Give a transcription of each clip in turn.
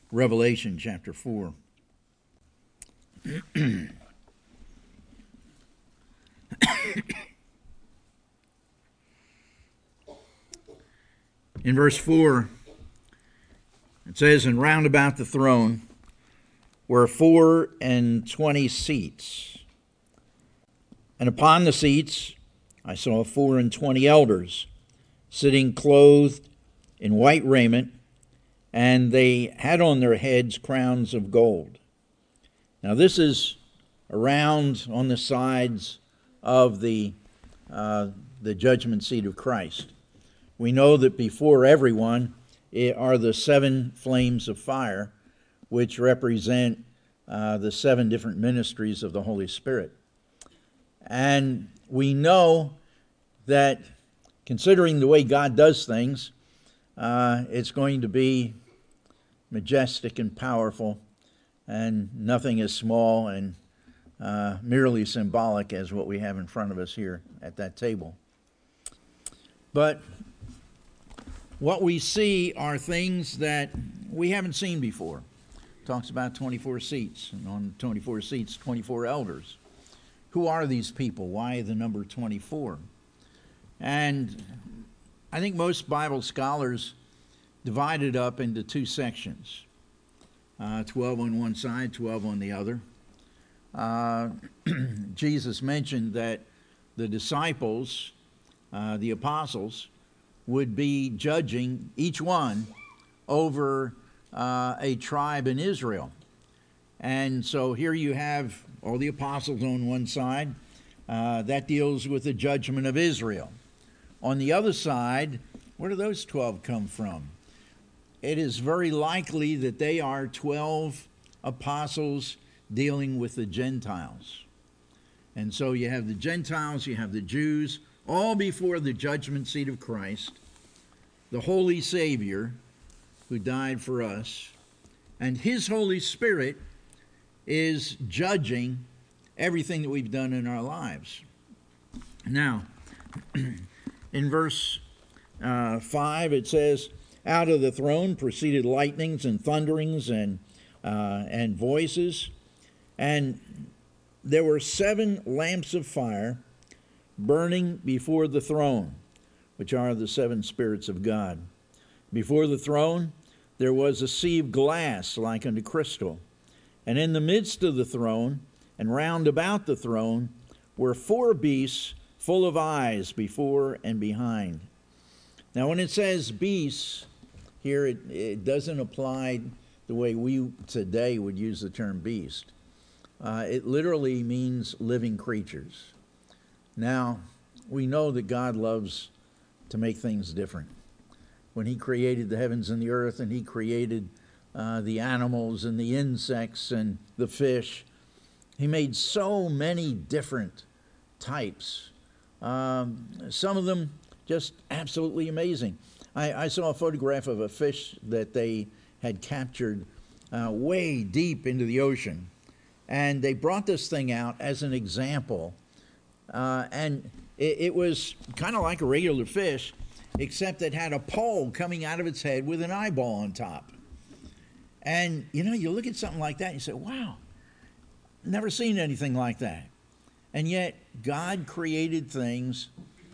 Revelation chapter 4. In verse 4, it says, "And round about the throne were 24 seats. And upon the seats I saw 24 elders, sitting clothed in white raiment, and they had on their heads crowns of gold." Now this is around on the sides of the judgment seat of Christ. We know that before everyone are the 7 flames of fire, which represent the 7 different ministries of the Holy Spirit. And we know that, considering the way God does things, it's going to be majestic and powerful, and nothing as small and merely symbolic as what we have in front of us here at that table. But what we see are things that we haven't seen before. It talks about 24 seats, and on 24 seats, 24 elders. Who are these people? Why the number 24? And I think most Bible scholars divide it up into 2 sections. 12 on one side, 12 on the other. Jesus mentioned that the disciples, the apostles, would be judging each one over a tribe in Israel. And so here you have all the apostles on one side. That deals with the judgment of Israel. On the other side, where do those 12 come from? It is very likely that they are 12 apostles dealing with the Gentiles. And so you have the Gentiles, you have the Jews, all before the judgment seat of Christ, the Holy Savior who died for us, and His Holy Spirit is judging everything that we've done in our lives. Now, in verse 5 it says, "Out of the throne proceeded lightnings and thunderings and voices, and there were 7 lamps of fire burning before the throne, which are the 7 spirits of God. Before the throne there was a sea of glass like unto crystal, and in the midst of the throne and round about the throne were 4 beasts full of eyes before and behind." Now when it says beasts here, it doesn't apply the way we today would use the term beast. It literally means living creatures. Now, we know that God loves to make things different. When He created the heavens and the earth, and He created the animals and the insects and the fish, He made so many different types. Some of them just absolutely amazing. I saw a photograph of a fish that they had captured way deep into the ocean. And they brought this thing out as an example. And it was kind of like a regular fish, except it had a pole coming out of its head with an eyeball on top. And, you look at something like that and you say, wow, never seen anything like that. And yet, God created things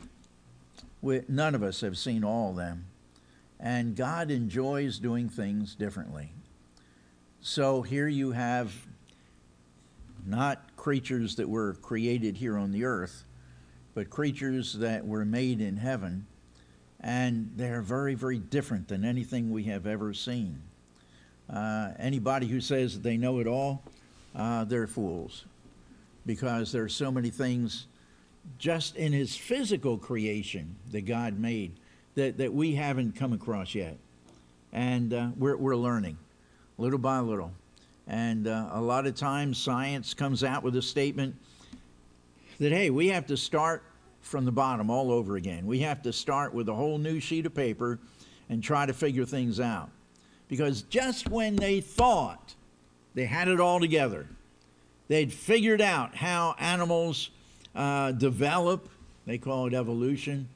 none of us have seen all of them. And God enjoys doing things differently. So here you have not creatures that were created here on the earth, but creatures that were made in heaven. And they're very, very different than anything we have ever seen. Anybody who says that they know it all, they're fools. Because there are so many things just in His physical creation that God made that we haven't come across yet. And we're learning little by little. And a lot of times science comes out with a statement that, hey, we have to start from the bottom all over again. We have to start with a whole new sheet of paper and try to figure things out. Because just when they thought they had it all together, they'd figured out how animals develop, they call it evolution.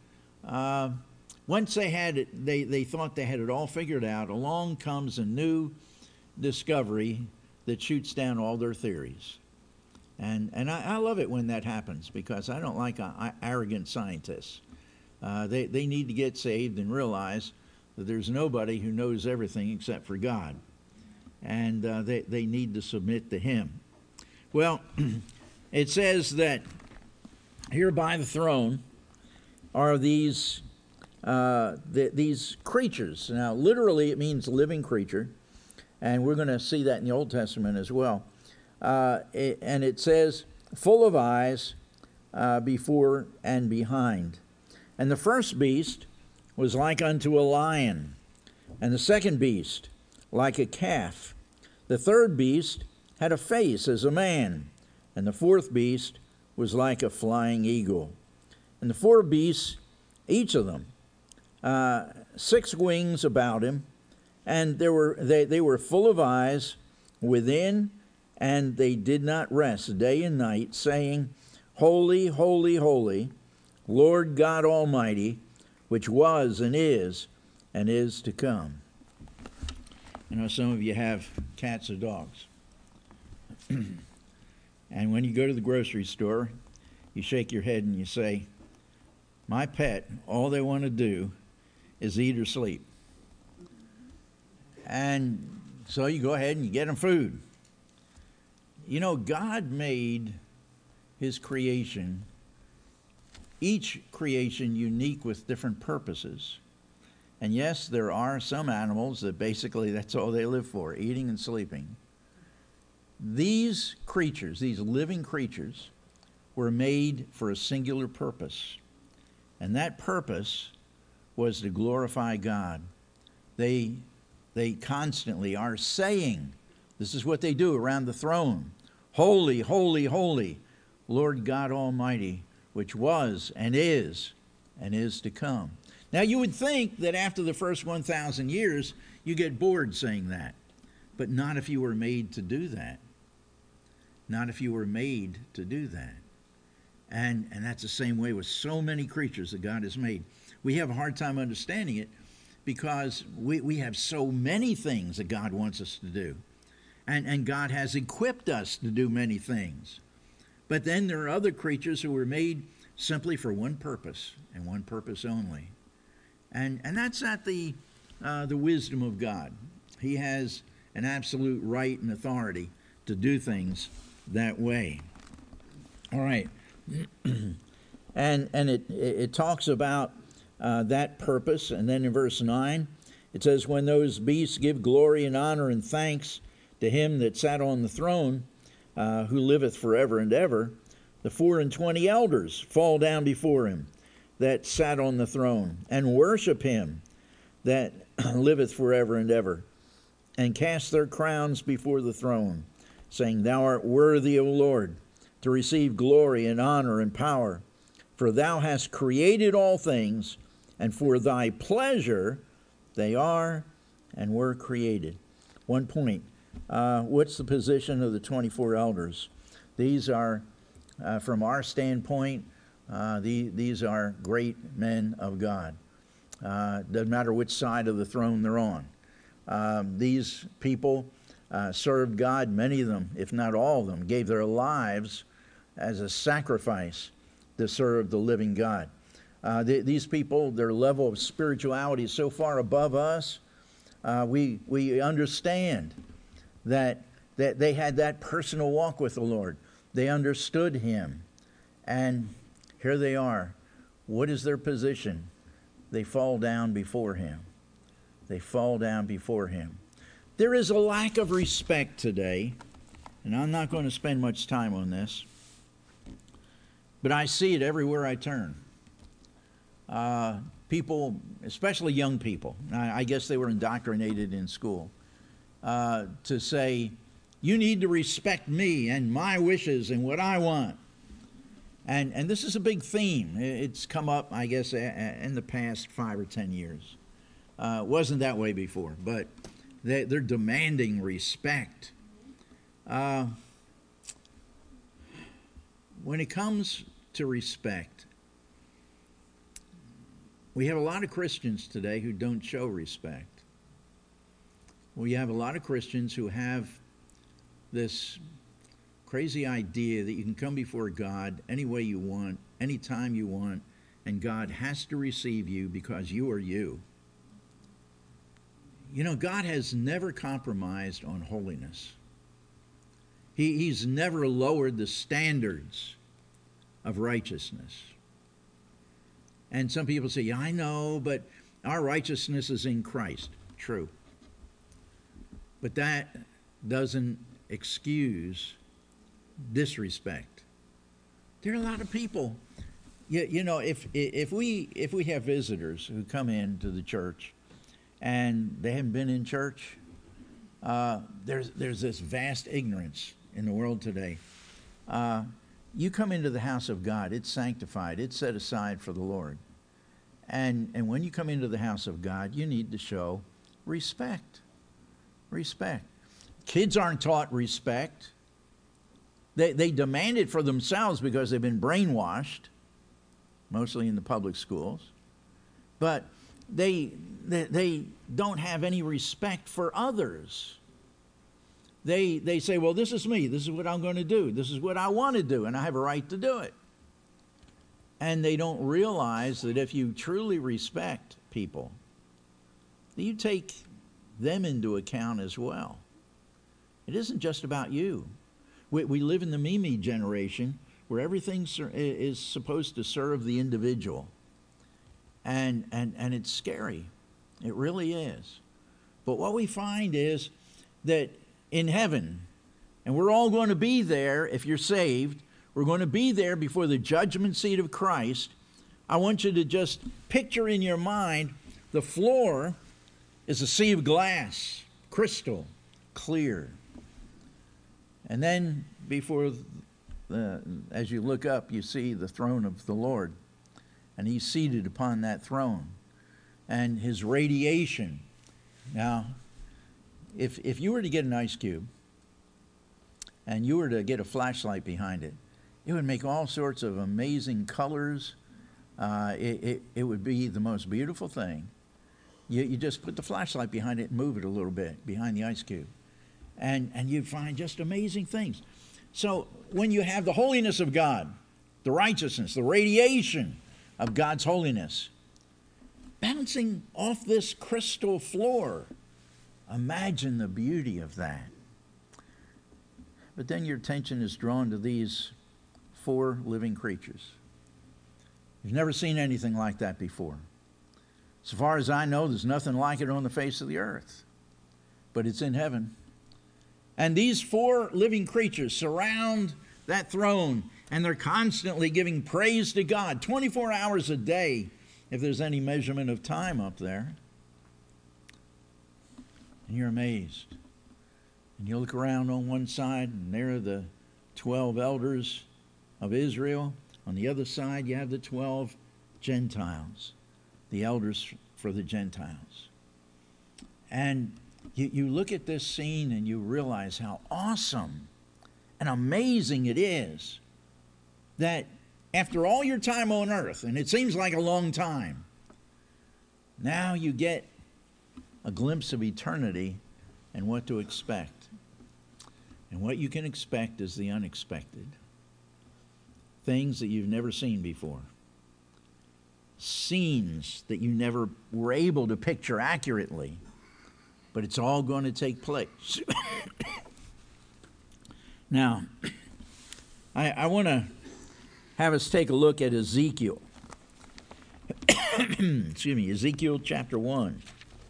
Once they had it, they thought they had it all figured out, along comes a new discovery that shoots down all their theories. And I love it when that happens, because I don't like arrogant scientists. They need to get saved and realize that there's nobody who knows everything except for God. And they need to submit to Him. Well, it says that here by the throne are these creatures. Now, literally, it means living creature, and we're going to see that in the Old Testament as well. And it says, full of eyes before and behind. And the first beast was like unto a lion, and the second beast like a calf. The third beast had a face as a man, and the fourth beast was like a flying eagle. And the four beasts, each of them, 6 wings about him, and they were full of eyes within, and they did not rest day and night, saying, Holy, holy, holy, Lord God Almighty, which was and is to come. You know, some of you have cats or dogs. And when you go to the grocery store, you shake your head and you say, my pet, all they want to do is eat or sleep. And so you go ahead and you get them food. You know, God made His creation, each creation unique with different purposes. And yes, there are some animals that basically that's all they live for, eating and sleeping. These creatures, these living creatures, were made for a singular purpose. And that purpose was to glorify God. They constantly are saying, this is what they do around the throne, Holy, holy, holy, Lord God Almighty, which was and is to come. Now, you would think that after the first 1,000 years, you get bored saying that. But not if you were made to do that. Not if you were made to do that. And that's the same way with so many creatures that God has made. We have a hard time understanding it because we have so many things that God wants us to do. And God has equipped us to do many things. But then there are other creatures who were made simply for one purpose and one purpose only. And that's not the wisdom of God. He has an absolute right and authority to do things that way. All right. and it talks about that purpose. And then in verse 9, it says, when those beasts give glory and honor and thanks to him that sat on the throne, who liveth forever and ever, the 24 elders fall down before him that sat on the throne, and worship him that liveth forever and ever, and cast their crowns before the throne, saying, Thou art worthy, O Lord, to receive glory and honor and power, for thou hast created all things, and for thy pleasure they are and were created. One point. What's the position of the 24 elders? These are, from our standpoint, these are great men of God. Doesn't matter which side of the throne they're on. These people served God. Many of them, if not all of them, gave their lives as a sacrifice to serve the living God. These people, their level of spirituality is so far above us. We understand that they had that personal walk with the Lord. They understood Him. And here they are. What is their position? They fall down before Him. They fall down before Him. There is a lack of respect today, and I'm not going to spend much time on this, but I see it everywhere I turn. People, especially young people, I guess they were indoctrinated in school, to say, you need to respect me and my wishes and what I want. And this is a big theme. It's come up, I guess, in the past 5 or 10 years. It wasn't that way before, but they're demanding respect. When it comes to respect, we have a lot of Christians today who don't show respect. Well, you have a lot of Christians who have this crazy idea that you can come before God any way you want, any time you want, and God has to receive you because you are you. You know, God has never compromised on holiness. He's never lowered the standards of righteousness. And some people say, yeah, I know, but our righteousness is in Christ. True. But that doesn't excuse disrespect. There are a lot of people, you know, if we have visitors who come into the church and they haven't been in church, there's this vast ignorance in the world today. You come into the house of God, it's sanctified, it's set aside for the Lord. And when you come into the house of God, you need to show respect. Respect. Kids aren't taught respect. They demand it for themselves because they've been brainwashed, mostly in the public schools. But they don't have any respect for others. They say, well, this is me. This is what I'm going to do. This is what I want to do, and I have a right to do it. And they don't realize that if you truly respect people, you take them into account as well. It isn't just about you. We live in the me generation where everything is supposed to serve the individual. And it's scary. It really is. But what we find is that in heaven, and we're all going to be there if you're saved, we're going to be there before the judgment seat of Christ. I want you to just picture in your mind the floor is a sea of glass, crystal, clear. And then as you look up, you see the throne of the Lord. And he's seated upon that throne. And his radiation. Now, if you were to get an ice cube, and you were to get a flashlight behind it, it would make all sorts of amazing colors. It would be the most beautiful thing. You just put the flashlight behind it and move it a little bit behind the ice cube. And you'd find just amazing things. So when you have the holiness of God, the righteousness, the radiation of God's holiness, bouncing off this crystal floor, imagine the beauty of that. But then your attention is drawn to these 4 living creatures. You've never seen anything like that before. So far as I know, there's nothing like it on the face of the earth. But it's in heaven. And these 4 living creatures surround that throne, and they're constantly giving praise to God, 24 hours a day, if there's any measurement of time up there. And you're amazed. And you look around on one side, and there are the 12 elders of Israel. On the other side, you have the 12 Gentiles, the elders for the Gentiles. And you look at this scene and you realize how awesome and amazing it is that after all your time on earth, and it seems like a long time, now you get a glimpse of eternity and what to expect. And what you can expect is the unexpected. Things that you've never seen before. Scenes that you never were able to picture accurately. But it's all going to take place. Now, I want to have us take a look at Ezekiel. Excuse me, Ezekiel chapter 1.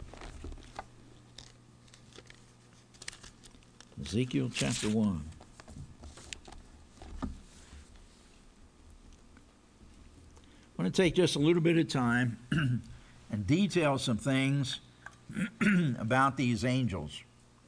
Ezekiel chapter 1. I want to take just a little bit of time and detail some things about these angels.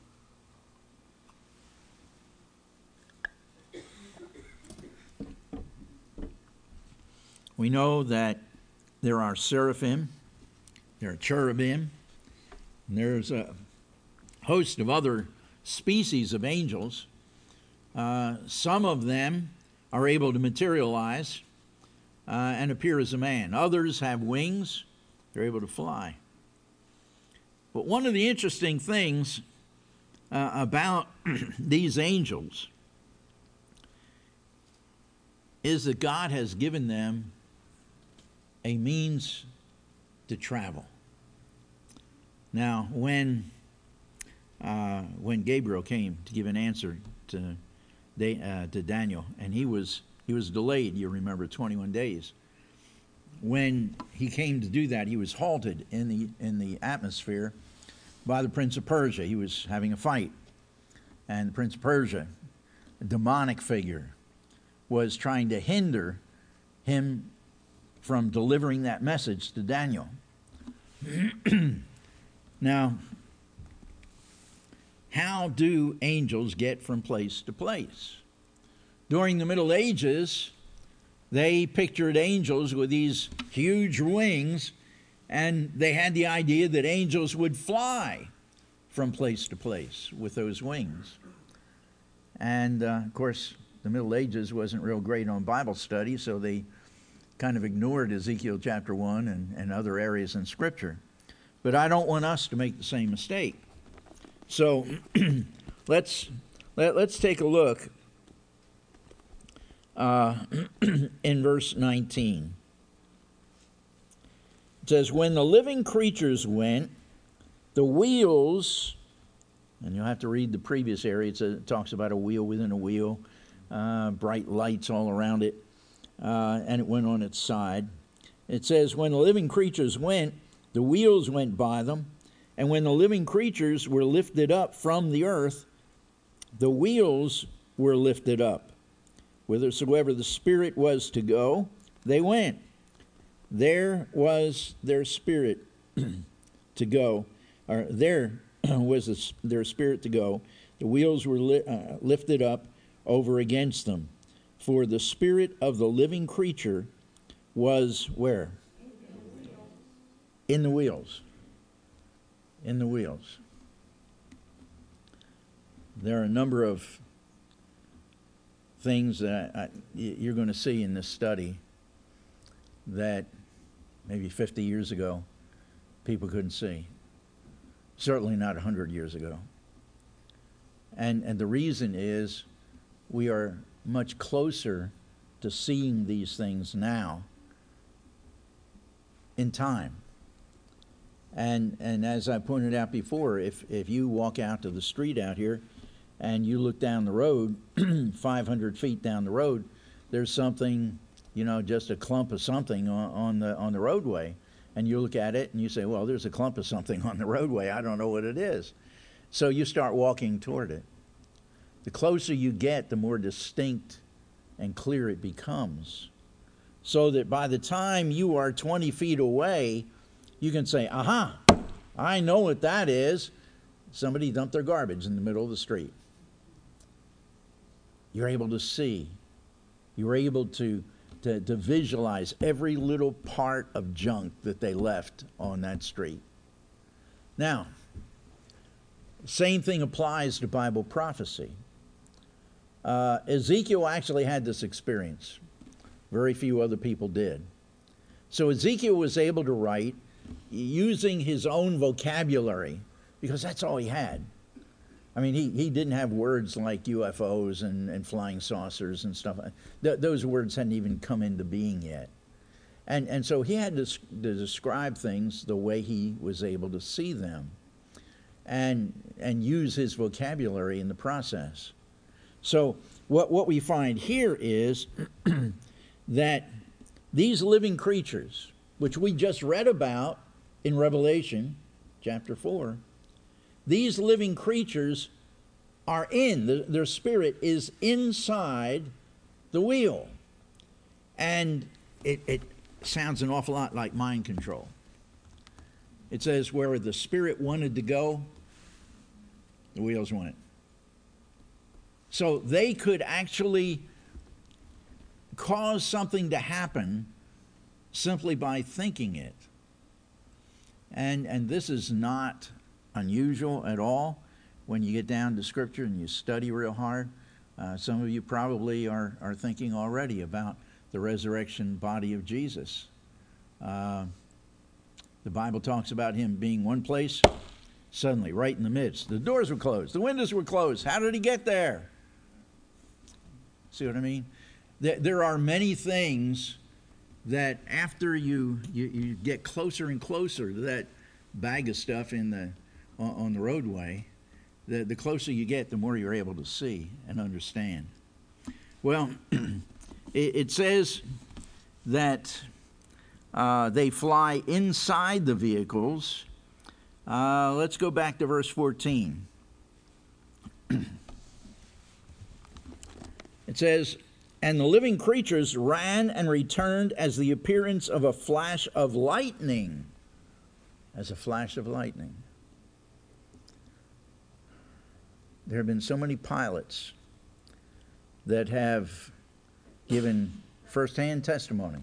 We know that there are seraphim, there are cherubim, and there's a host of other species of angels. Some of them are able to materialize and appear as a man. Others have wings, they're able to fly. But one of the interesting things about these angels is that God has given them a means to travel. Now, when Gabriel came to give an answer to Daniel, and he was delayed, you remember, 21 days. When he came to do that, he was halted in the atmosphere by the Prince of Persia. He was having a fight, and the Prince of Persia, a demonic figure, was trying to hinder him from delivering that message to Daniel. Now, how do angels get from place to place? During the Middle Ages, they pictured angels with these huge wings, and they had the idea that angels would fly from place to place with those wings. And, of course, the Middle Ages wasn't real great on Bible study, so they kind of ignored Ezekiel chapter 1 and other areas in Scripture. But I don't want us to make the same mistake. So let's take a look in verse 19. It says, when the living creatures went, the wheels, and you'll have to read the previous area, it talks about a wheel within a wheel, bright lights all around it, and it went on its side. It says, when the living creatures went, the wheels went by them, and when the living creatures were lifted up from the earth, the wheels were lifted up. Whithersoever the Spirit was to go, they went. There was their spirit to go, or there was their spirit to go. The wheels were lifted up over against them. For the spirit of the living creature was where? In the wheels. In the wheels. There are a number of things that you're going to see in this study that maybe 50 years ago people couldn't see. Certainly not 100 years ago. And the reason is we are much closer to seeing these things now in time. And as I pointed out before, if you walk out to the street out here and you look down the road, 500 feet down the road, there's something, just a clump of something on the roadway. And you look at it and you say, well, there's a clump of something on the roadway. I don't know what it is. So you start walking toward it. The closer you get, the more distinct and clear it becomes. So that by the time you are 20 feet away, you can say, aha, I know what that is. Somebody dumped their garbage in the middle of the street. You're able to see. You're able to visualize every little part of junk that they left on that street. Now, same thing applies to Bible prophecy. Ezekiel actually had this experience. Very few other people did. So Ezekiel was able to write using his own vocabulary, because that's all he had. I mean, he didn't have words like UFOs and flying saucers and stuff. Those words hadn't even come into being yet. And so he had to describe things the way he was able to see them and use his vocabulary in the process. So what we find here is that these living creatures, which we just read about in Revelation chapter 4, these living creatures are their spirit is inside the wheel. And it sounds an awful lot like mind control. It says where the spirit wanted to go, the wheels went. So they could actually cause something to happen simply by thinking it. And this is not unusual at all when you get down to Scripture and you study real hard. Some of you probably are thinking already about the resurrection body of Jesus. The Bible talks about him being one place Suddenly, right in the midst. The doors were closed. The windows were closed. How did he get there? See what I mean? There are many things that after you get closer and closer to that bag of stuff on the roadway, the closer you get, the more you're able to see and understand. Well, it says that they fly inside the vehicles. Let's go back to verse 14. It says, "And the living creatures ran and returned as the appearance of a flash of lightning." As a flash of lightning. There have been so many pilots that have given firsthand testimony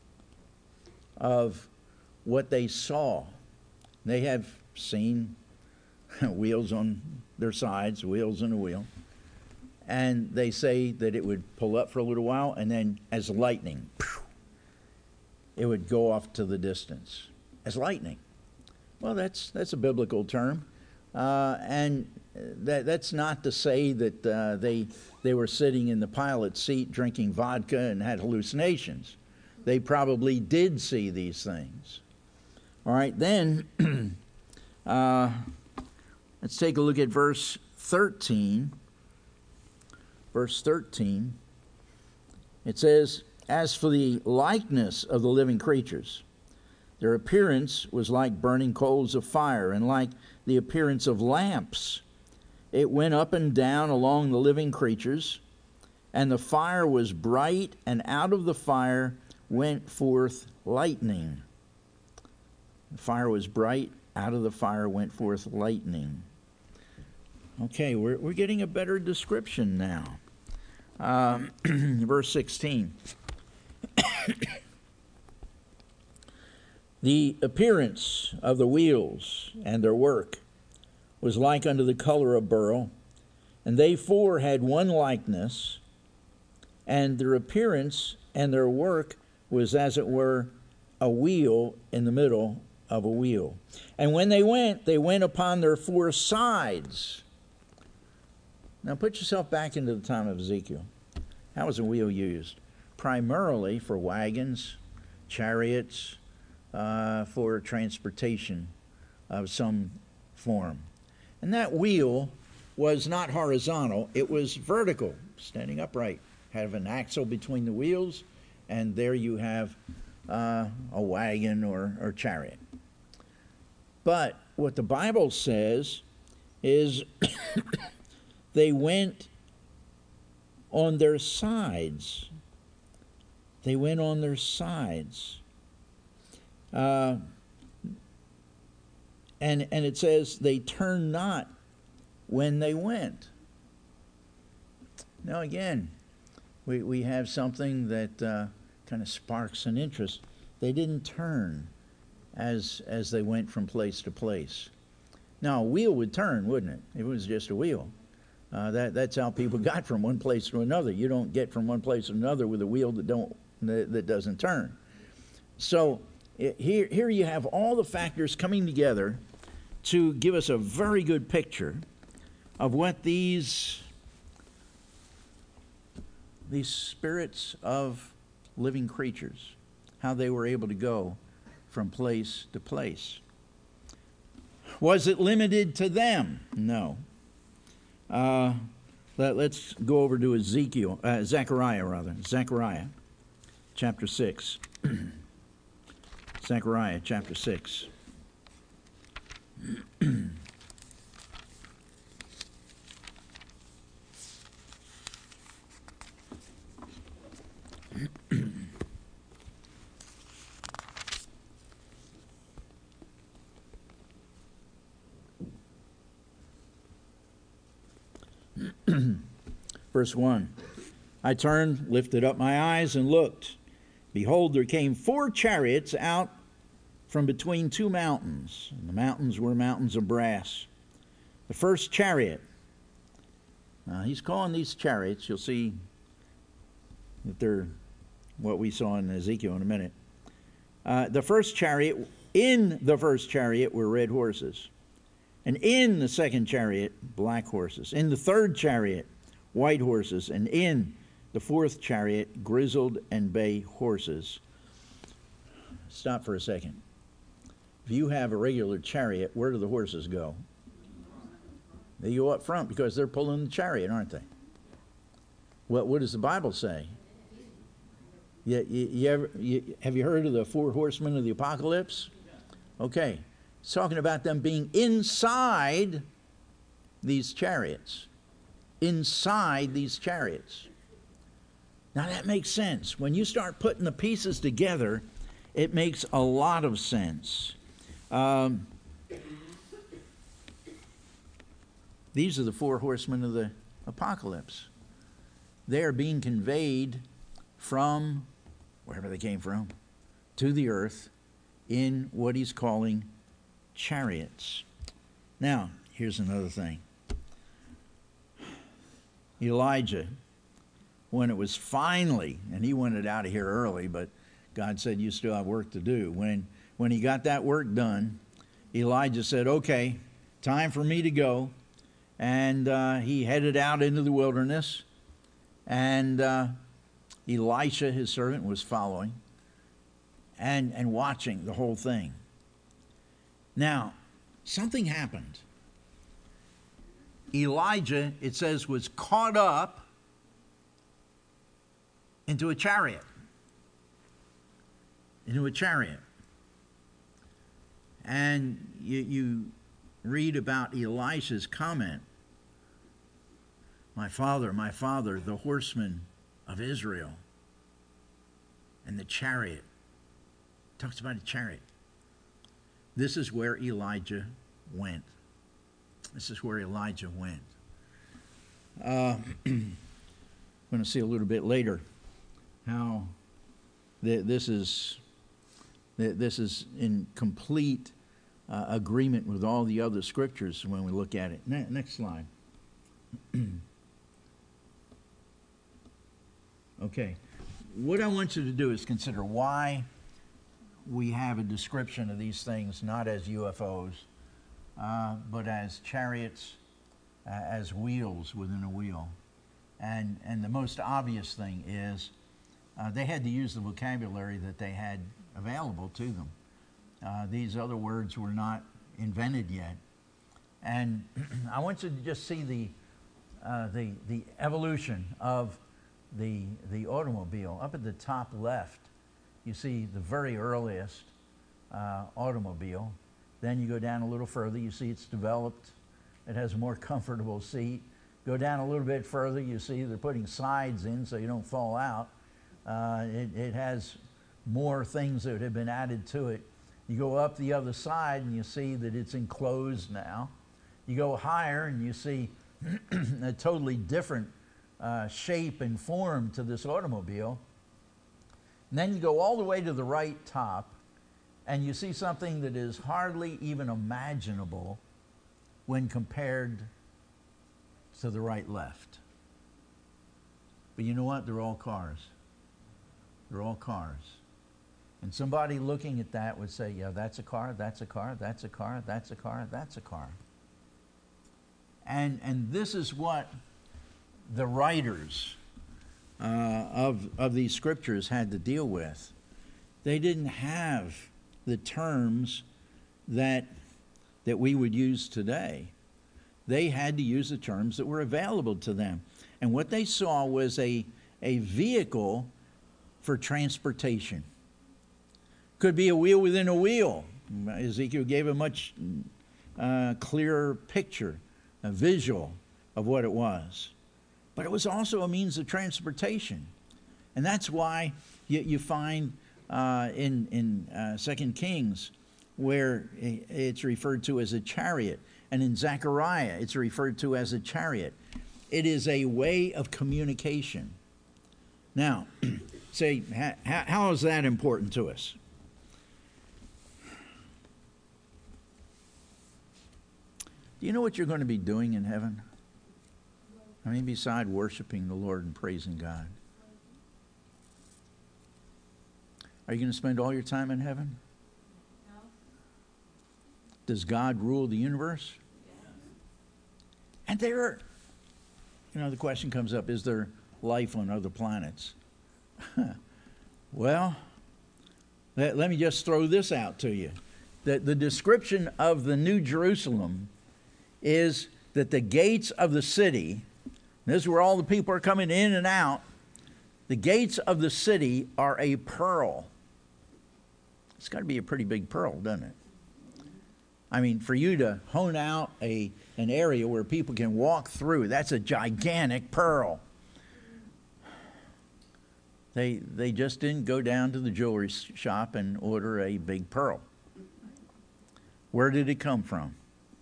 of what they saw. They have seen wheels on their sides, wheels in a wheel. And they say that it would pull up for a little while, and then as lightning, it would go off to the distance. As lightning. Well, that's a biblical term. And that's not to say that they were sitting in the pilot's seat drinking vodka and had hallucinations. They probably did see these things. All right, then let's take a look at verse 13. Verse 13, it says, "As for the likeness of the living creatures, their appearance was like burning coals of fire, and like the appearance of lamps. It went up and down along the living creatures, and the fire was bright, and out of the fire went forth lightning." The fire was bright, out of the fire went forth lightning. Okay, we're getting a better description now. Verse 16. "The appearance of the wheels and their work was like unto the color of beryl, and they four had one likeness, and their appearance and their work was as it were a wheel in the middle of a wheel. And when they went upon their four sides." Now put yourself back into the time of Ezekiel. How was a wheel used? Primarily for wagons, chariots, for transportation of some form. And that wheel was not horizontal, it was vertical, standing upright. Have an axle between the wheels, and there you have a wagon or chariot. But what the Bible says is they went on their sides. They went on their sides. And it says they turned not when they went. Now again, we have something that kind of sparks an interest. They didn't turn as they went from place to place. Now a wheel would turn, wouldn't it? It was just a wheel. That's how people got from one place to another. You don't get from one place to another with a wheel that doesn't turn. So here you have all the factors coming together to give us a very good picture of what these spirits of living creatures, how they were able to go from place to place. Was it limited to them? No. Let's go over to Zechariah chapter 6. Zechariah chapter 6. Verse 1. "I turned, lifted up my eyes, and looked. Behold, there came 4 chariots out from between 2 mountains. And the mountains were mountains of brass. The first chariot," he's calling these chariots, you'll see that they're what we saw in Ezekiel in a minute. In the first chariot were red horses. And in the second chariot, black horses. In the third chariot, white horses. And in the fourth chariot, grizzled and bay horses. Stop for a second. If you have a regular chariot, where do the horses go? They go up front because they're pulling the chariot, aren't they? What does the Bible say? Have you heard of the four horsemen of the apocalypse? Okay. It's talking about them being inside these chariots. Inside these chariots. Now that makes sense. When you start putting the pieces together, it makes a lot of sense. These are the four horsemen of the apocalypse. They are being conveyed from wherever they came from to the earth in what he's calling chariots. Now, here's another thing. Elijah, when it was finally, and he wanted out of here early, but God said, you still have work to do. When he got that work done, Elijah said, okay, time for me to go. And he headed out into the wilderness. And Elisha, his servant, was following and watching the whole thing. Now, something happened. Elijah, it says, was caught up into a chariot. Into a chariot. And you read about Elisha's comment, my father, the horsemen of Israel, and the chariot. Talks about a chariot. This is where Elijah went. This is where Elijah went. We're going to see a little bit later how this is in complete agreement with all the other scriptures when we look at it. Next slide. Okay. What I want you to do is consider why we have a description of these things not as UFOs, but as chariots, as wheels within a wheel. And the most obvious thing is they had to use the vocabulary that they had available to them. These other words were not invented yet. And I want you to just see the evolution of the automobile. Up at the top left, you see the very earliest automobile. Then you go down a little further, you see it's developed. It has a more comfortable seat. Go down a little bit further, you see they're putting sides in so you don't fall out. It has more things that have been added to it. You go up the other side and you see that it's enclosed now. You go higher and you see a totally different shape and form to this automobile. And then you go all the way to the right top and you see something that is hardly even imaginable when compared to the right left. But you know what? They're all cars. They're all cars. And somebody looking at that would say, yeah, that's a car, that's a car, that's a car, that's a car, that's a car. And this is what the writers of these scriptures had to deal with. They didn't have the terms that we would use today. They had to use the terms that were available to them. And what they saw was a vehicle for transportation. Could be a wheel within a wheel. Ezekiel gave a much clearer picture, a visual of what it was. But it was also a means of transportation. And that's why you find in 2 Kings where it's referred to as a chariot. And in Zechariah, it's referred to as a chariot. It is a way of communication. Now, say, how is that important to us? Do you know what you're going to be doing in heaven? I mean, beside worshiping the Lord and praising God. Are you going to spend all your time in heaven? No. Does God rule the universe? And there are, the question comes up, is there life on other planets? Well, let me just throw this out to you. The description of the New Jerusalem is that the gates of the city, this is where all the people are coming in and out, the gates of the city are a pearl. It's got to be a pretty big pearl, doesn't it? I mean, for you to hone out an area where people can walk through, that's a gigantic pearl. They just didn't go down to the jewelry shop and order a big pearl. Where did it come from?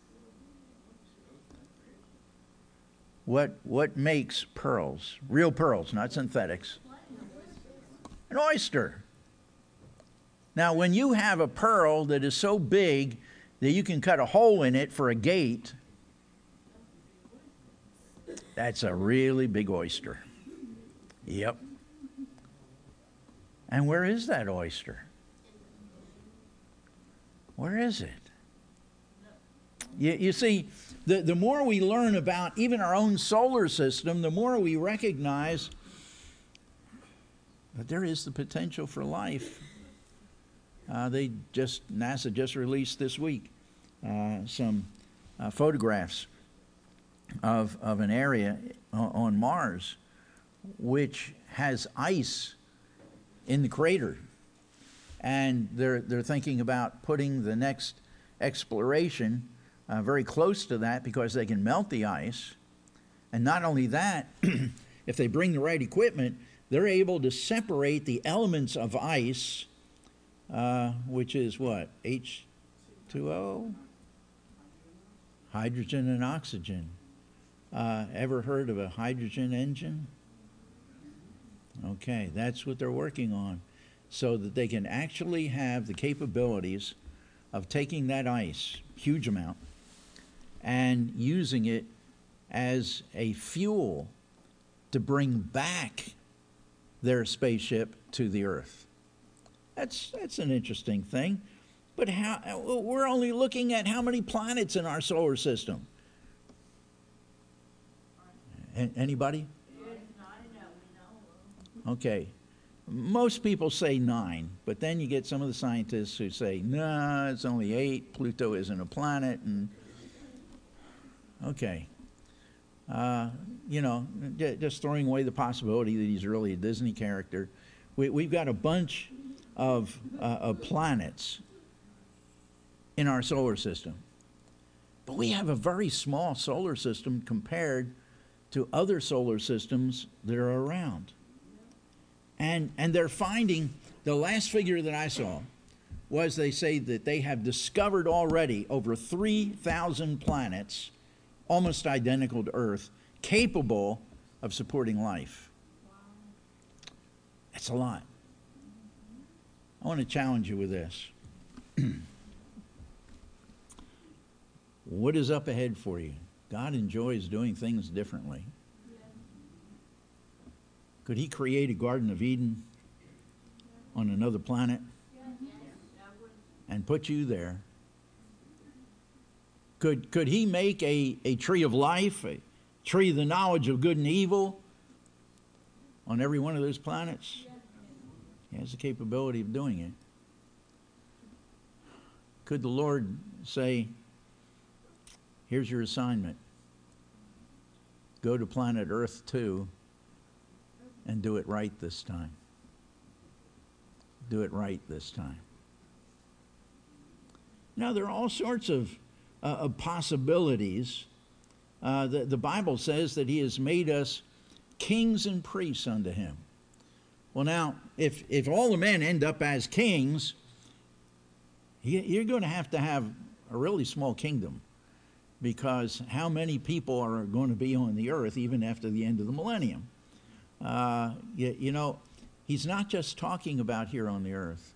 What makes pearls? Real pearls, not synthetics. An oyster. Now, when you have a pearl that is so big that you can cut a hole in it for a gate, that's a really big oyster. Yep. And where is that oyster? Where is it? You see, the more we learn about even our own solar system, the more we recognize that there is the potential for life. NASA just released this week some photographs of an area on Mars which has ice in the crater, and they're thinking about putting the next exploration very close to that because they can melt the ice. And not only that, if they bring the right equipment, they're able to separate the elements of ice, which is what? H2O? Hydrogen and oxygen. Ever heard of a hydrogen engine? Okay, that's what they're working on, so that they can actually have the capabilities of taking that ice, huge amount, and using it as a fuel to bring back their spaceship to the Earth. That's an interesting thing. But we're only looking at how many planets in our solar system? Anybody? Okay. Most people say 9, but then you get some of the scientists who say, no, it's only 8. Pluto isn't a planet. And okay. Just throwing away the possibility that he's really a Disney character. We've got a bunch of planets in our solar system. But we have a very small solar system compared to other solar systems that are around. And they're finding, the last figure that I saw was they say that they have discovered already over 3,000 planets, almost identical to Earth, capable of supporting life. Wow. That's a lot. I want to challenge you with this. What is up ahead for you? God enjoys doing things differently. Could he create a Garden of Eden on another planet and put you there? Could he make a tree of life, a tree of the knowledge of good and evil on every one of those planets? He has the capability of doing it. Could the Lord say, here's your assignment. Go to planet Earth 2 and do it right this time. Do it right this time. Now, there are all sorts of possibilities. The Bible says that he has made us kings and priests unto him. Well, now, if all the men end up as kings, you're going to have a really small kingdom, because how many people are going to be on the earth even after the end of the millennium? He's not just talking about here on the earth.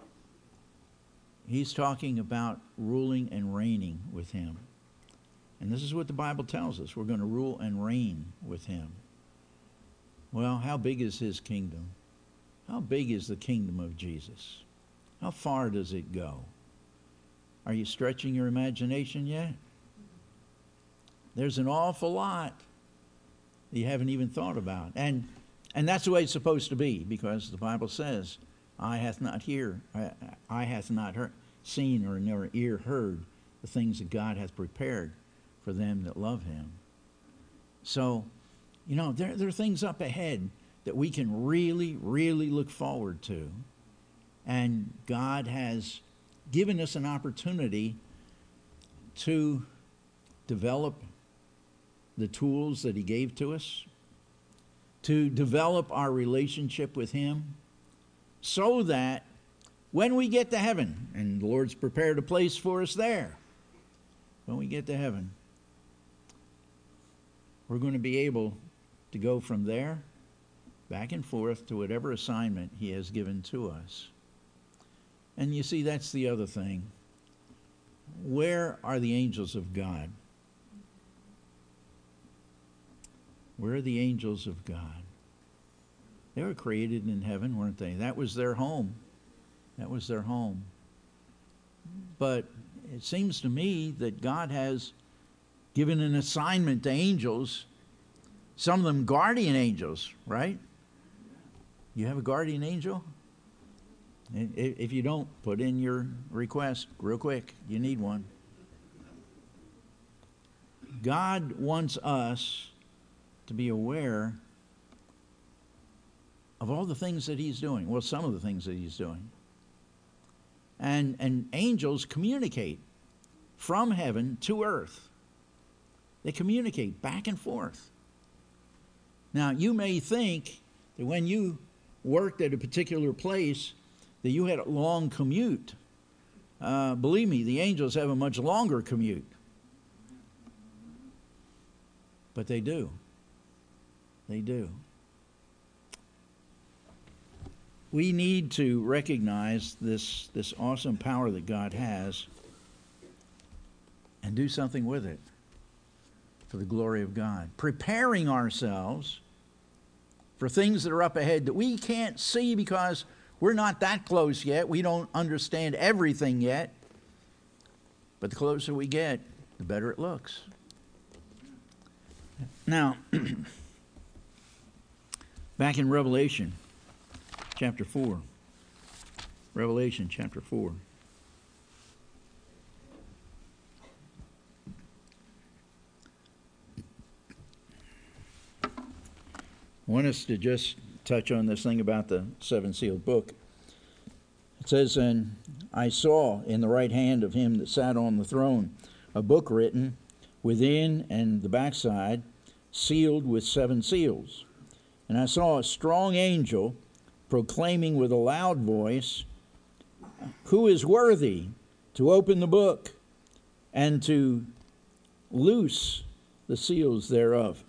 He's talking about ruling and reigning with him. And this is what the Bible tells us. We're going to rule and reign with him. Well, how big is his kingdom? How big is the kingdom of Jesus? How far does it go? Are you stretching your imagination yet? There's an awful lot that you haven't even thought about. And that's the way it's supposed to be, because the Bible says, eye hath not seen, or nor ear heard the things that God hath prepared for them that love him. So, there are things up ahead that we can really, really look forward to. And God has given us an opportunity to develop the tools that he gave to us, to develop our relationship with him, so that when we get to heaven, and the Lord's prepared a place for us there, when we get to heaven, we're going to be able to go from there back and forth to whatever assignment he has given to us. And you see, that's the other thing. Where are the angels of God? Where are the angels of God? They were created in heaven, weren't they? That was their home. That was their home. But it seems to me that God has given an assignment to angels, some of them guardian angels, right? You have a guardian angel? If you don't, put in your request real quick. You need one. God wants us to be aware of all the things that he's doing. Well, some of the things that he's doing. And angels communicate from heaven to earth. They communicate back and forth. Now, you may think that when you worked at a particular place that you had a long commute. Believe me, the angels have a much longer commute. But they do. They do. We need to recognize this awesome power that God has and do something with it for the glory of God. Preparing ourselves for things that are up ahead that we can't see because we're not that close yet. We don't understand everything yet. But the closer we get, the better it looks. Now, back in Revelation chapter 4. Revelation chapter 4. I want us to just touch on this thing about the seven-sealed book. It says, "And I saw in the right hand of him that sat on the throne a book written within and the backside, sealed with 7 seals. And I saw a strong angel proclaiming with a loud voice, Who is worthy to open the book and to loose the seals thereof?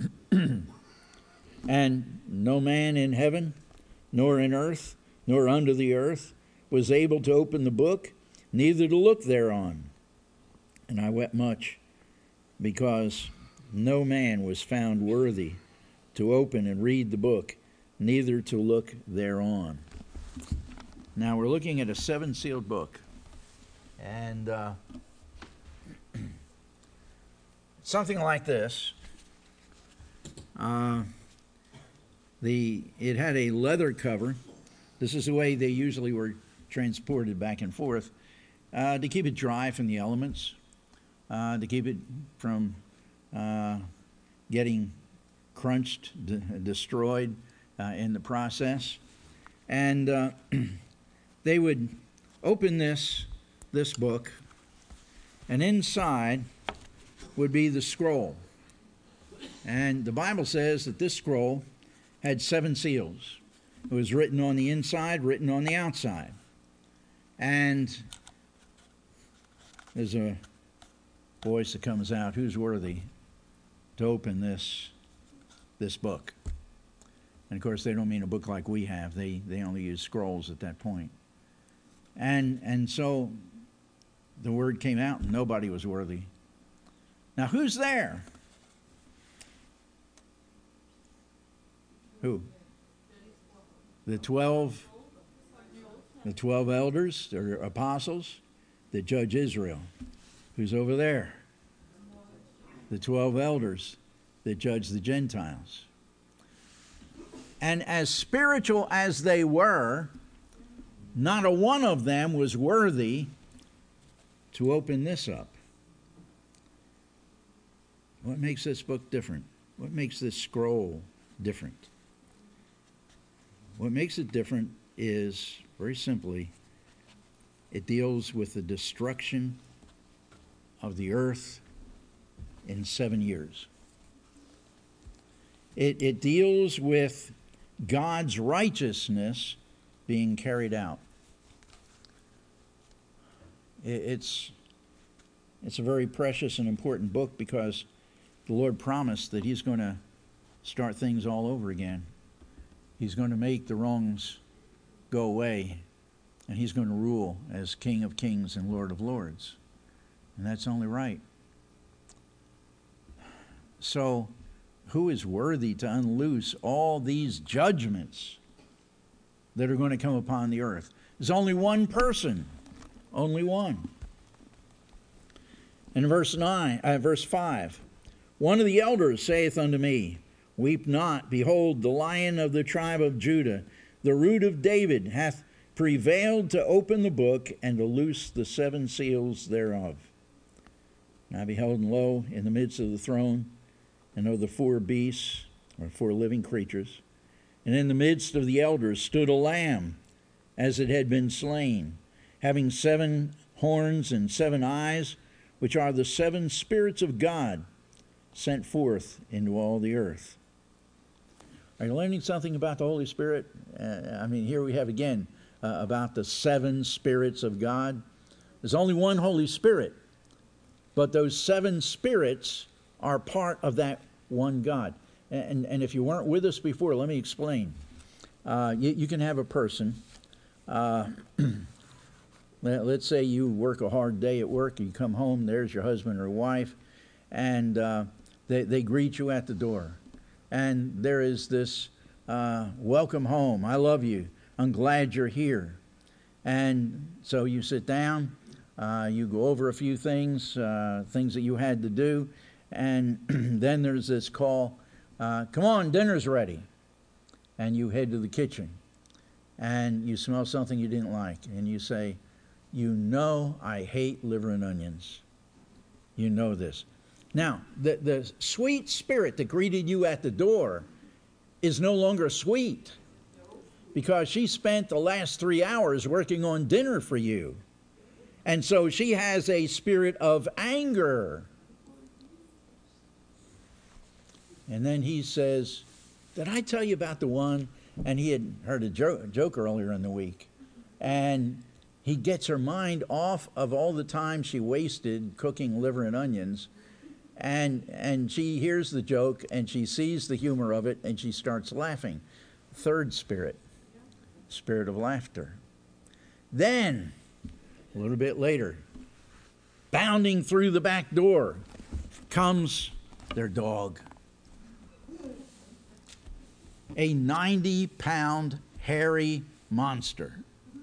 And no man in heaven, nor in earth, nor under the earth, was able to open the book, neither to look thereon. And I wept much, because no man was found worthy to open and read the book, neither to look thereon." Now we're looking at a 7-sealed book. And something like this. It had a leather cover. This is the way they usually were transported back and forth, to keep it dry from the elements, to keep it from getting crunched, destroyed in the process. And they would open this book, and inside would be the scroll. And the Bible says that this scroll had 7 seals. It was written on the inside, written on the outside. And there's a voice that comes out, who's worthy to open this book? And of course, they don't mean a book like we have. They only use scrolls at that point. And so the word came out, and nobody was worthy. Now, who's there? Who? The 12 elders, or apostles, that judge Israel. Who's over there? the 12 elders that judge the Gentiles. And as spiritual as they were, not a one of them was worthy to open this up. What makes this book different? What makes this scroll different? What makes it different is, very simply, it deals with the destruction of the earth in 7 years. It deals with God's righteousness being carried out. It's a very precious and important book because the Lord promised that He's going to start things all over again. He's going to make the wrongs go away, and He's going to rule as King of Kings and Lord of Lords. And that's only right. So, who is worthy to unloose all these judgments that are going to come upon the earth? There's only one person. Only one. In verse 5, one of the elders saith unto me, Weep not, behold, the Lion of the tribe of Judah, the Root of David, hath prevailed to open the book and to loose the 7 seals thereof. And I beheld, and lo, in the midst of the throne, and of the 4 beasts, or 4 living creatures, and in the midst of the elders stood a lamb, as it had been slain, having 7 horns and 7 eyes, which are the 7 spirits of God, sent forth into all the earth. Are you learning something about the Holy Spirit? Here we have again about the 7 spirits of God. There's only one Holy Spirit, but those 7 spirits are part of that one God. And if you weren't with us before, let me explain. You can have a person. Let's say you work a hard day at work, you come home, there's your husband or wife, and they greet you at the door. And there is this, welcome home, I love you, I'm glad you're here. And so you sit down, you go over a few things that you had to do, and then there's this call, come on, dinner's ready. And you head to the kitchen, and you smell something you didn't like, and you say, you know I hate liver and onions. You know this. Now, the sweet spirit that greeted you at the door is no longer sweet because she spent the last 3 hours working on dinner for you. And so she has a spirit of anger. And then he says, did I tell you about the one? And he had heard a joke earlier in the week. And he gets her mind off of all the time she wasted cooking liver and onions. And she hears the joke, and she sees the humor of it, and she starts laughing. 3rd spirit, spirit of laughter. Then, a little bit later, bounding through the back door comes their dog. A 90-pound hairy monster.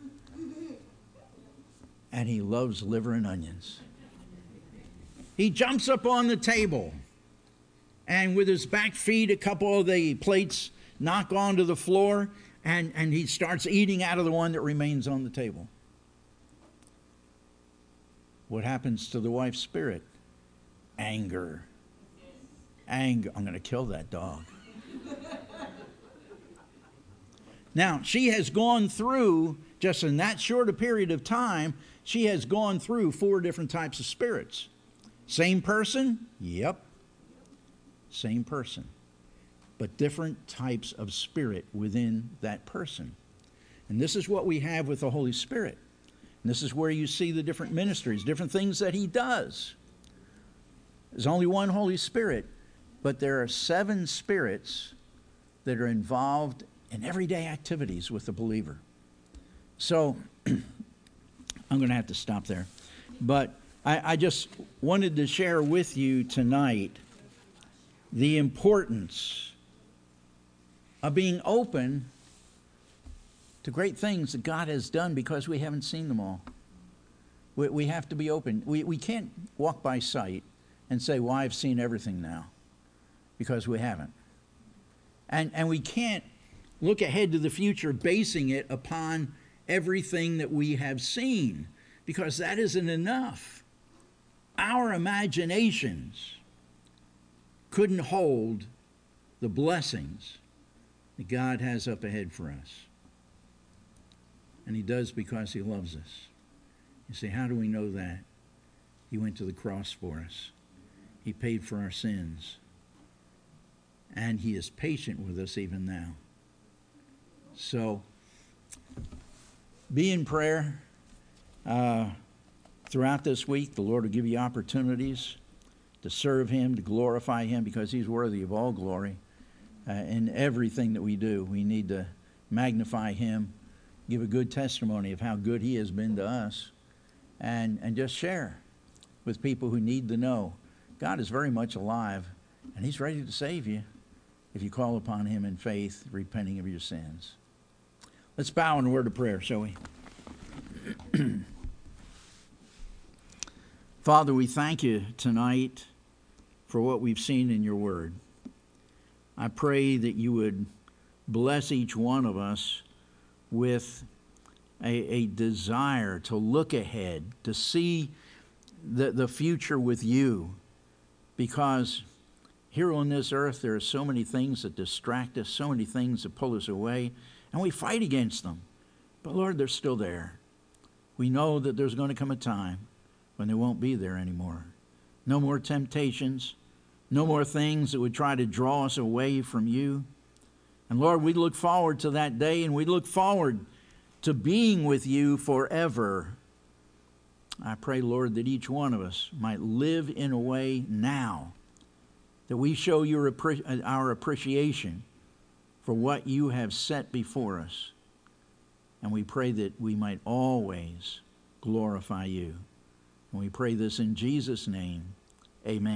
And he loves liver and onions. He jumps up on the table, and with his back feet, a couple of the plates knock onto the floor, and he starts eating out of the one that remains on the table. What happens to the wife's spirit? Anger. Anger. I'm going to kill that dog. Now, she has gone through, just in that short a period of time, she has gone through 4 different types of spirits. Same person? Yep. Same person. But different types of spirit within that person. And this is what we have with the Holy Spirit. And this is where you see the different ministries, different things that He does. There's only one Holy Spirit, but there are 7 spirits that are involved in everyday activities with the believer. So, I'm going to have to stop there. But I just wanted to share with you tonight the importance of being open to great things that God has done because we haven't seen them all. We have to be open. We can't walk by sight and say, well, I've seen everything now, because we haven't. And we can't look ahead to the future basing it upon everything that we have seen, because that isn't enough. Our imaginations couldn't hold the blessings that God has up ahead for us. And he does, because he loves us. You say, how do we know that? He went to the cross for us. He paid for our sins. And he is patient with us even now. So, be in prayer throughout this week. The Lord will give you opportunities to serve him, to glorify him, because he's worthy of all glory. In everything that we do, we need to magnify him, give a good testimony of how good he has been to us, and just share with people who need to know God is very much alive, and he's ready to save you if you call upon him in faith, repenting of your sins. Let's bow in a word of prayer, shall we? Father, we thank you tonight for what we've seen in your word. I pray that you would bless each one of us with a desire to look ahead, to see the future with you, because here on this earth there are so many things that distract us, so many things that pull us away, and we fight against them. But Lord, they're still there. We know that there's going to come a time when they won't be there anymore. No more temptations, no more things that would try to draw us away from you. And Lord, we look forward to that day, and we look forward to being with you forever. I pray, Lord, that each one of us might live in a way now that we show our appreciation for what you have set before us. And we pray that we might always glorify you. And we pray this in Jesus' name. Amen.